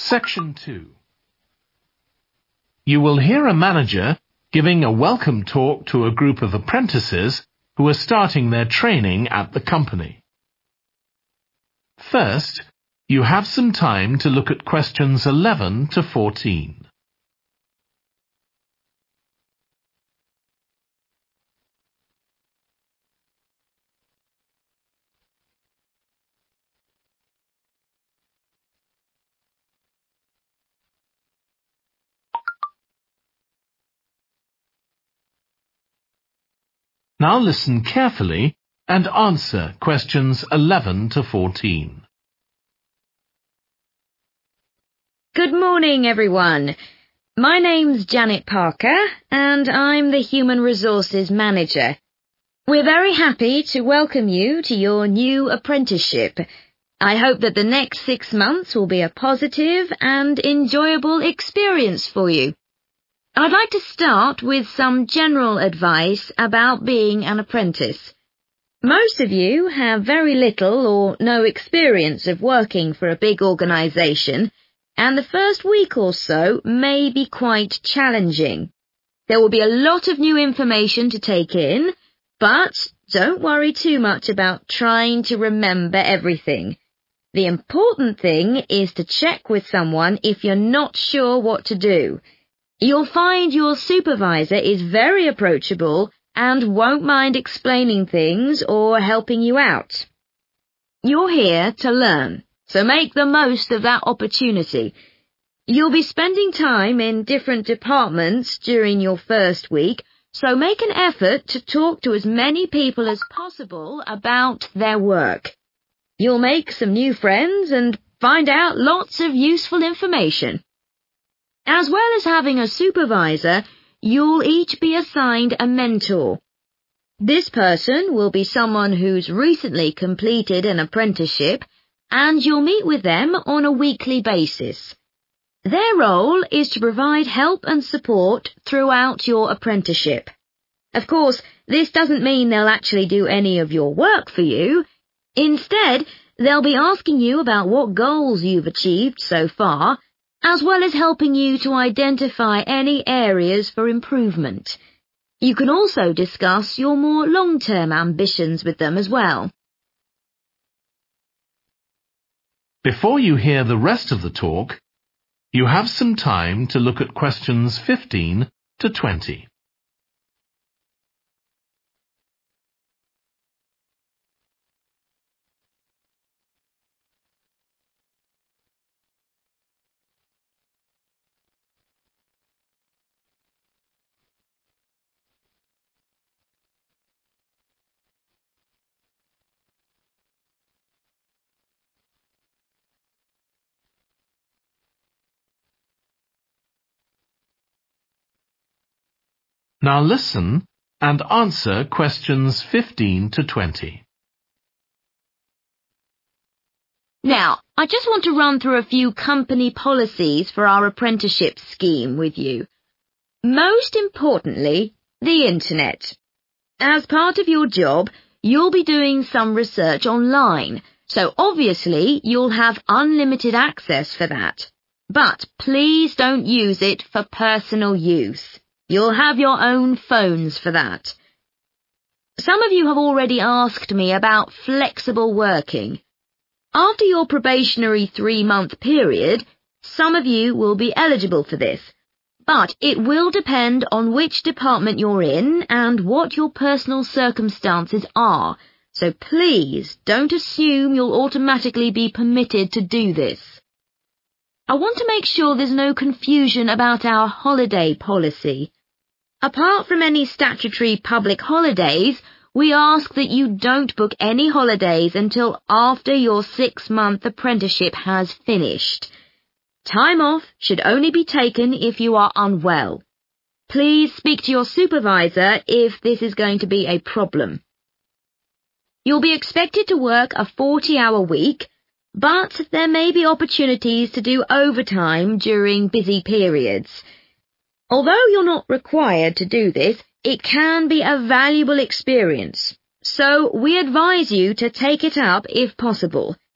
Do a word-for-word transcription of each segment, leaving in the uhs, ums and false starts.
Section two. You will hear a manager giving a welcome talk to a group of apprentices who are starting their training at the company. First, you have some time to look at questions eleven to fourteen. Now listen carefully and answer questions eleven to fourteen. Good morning, everyone. My name's Janet Parker, and I'm the Human Resources Manager. We're very happy to welcome you to your new apprenticeship. I hope that the next six months will be a positive and enjoyable experience for you. I'd like to start with some general advice about being an apprentice. Most of you have very little or no experience of working for a big organisation, and the first week or so may be quite challenging. There will be a lot of new information to take in, but don't worry too much about trying to remember everything. The important thing is to check with someone if you're not sure what to do. You'll find your supervisor is very approachable and won't mind explaining things or helping you out. You're here to learn, so make the most of that opportunity. You'll be spending time in different departments during your first week, so make an effort to talk to as many people as possible about their work. You'll make some new friends and find out lots of useful information. As well as having a supervisor, you'll each be assigned a mentor. This person will be someone who's recently completed an apprenticeship, and you'll meet with them on a weekly basis. Their role is to provide help and support throughout your apprenticeship. Of course, this doesn't mean they'll actually do any of your work for you. Instead, they'll be asking you about what goals you've achieved so far, as well as helping you to identify any areas for improvement. You can also discuss your more long-term ambitions with them as well. Before you hear the rest of the talk, you have some time to look at questions fifteen to twenty. Now listen and answer questions fifteen to twenty. Now, I just want to run through a few company policies for our apprenticeship scheme with you. Most importantly, the Internet. As part of your job, you'll be doing some research online, so obviously you'll have unlimited access for that. But please don't use it for personal use. You'll have your own phones for that. Some of you have already asked me about flexible working. After your probationary three-month period, some of you will be eligible for this, but it will depend on which department you're in and what your personal circumstances are, so please don't assume you'll automatically be permitted to do this. I want to make sure there's no confusion about our holiday policy. Apart from any statutory public holidays, we ask that you don't book any holidays until after your six-month apprenticeship has finished. Time off should only be taken if you are unwell. Please speak to your supervisor if this is going to be a problem. You'll be expected to work a forty-hour week, but there may be opportunities to do overtime during busy periods. Although you're not required to do this, it can be a valuable experience, so we advise you to take it up if possible.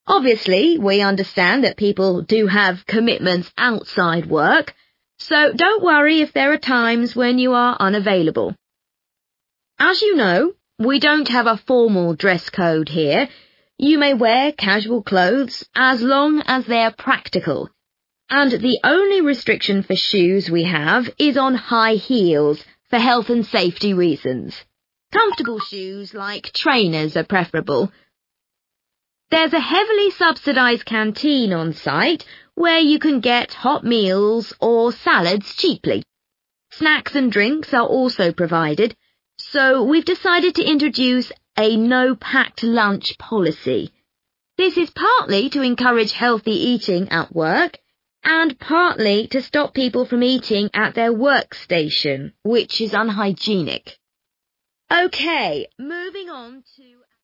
Obviously, we understand that people do have commitments outside work, so don't worry if there are times when you are unavailable. As you know, we don't have a formal dress code here. You may wear casual clothes as long as they're practical. And the only restriction for shoes we have is on high heels for health and safety reasons. Comfortable shoes like trainers are preferable. There's a heavily subsidised canteen on site where you can get hot meals or salads cheaply. Snacks and drinks are also provided, so we've decided to introduce a no-packed lunch policy. This is partly to encourage healthy eating at work and partly to stop people from eating at their workstation, which is unhygienic. Okay, moving on to...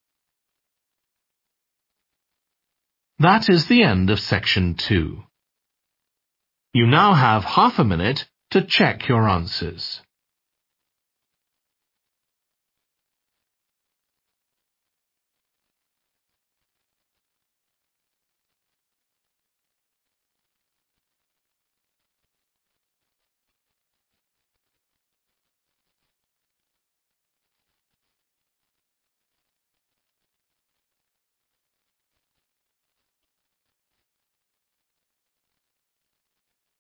That is the end of section two. You now have half a minute to check your answers.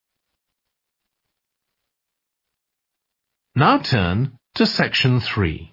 Now turn to section three.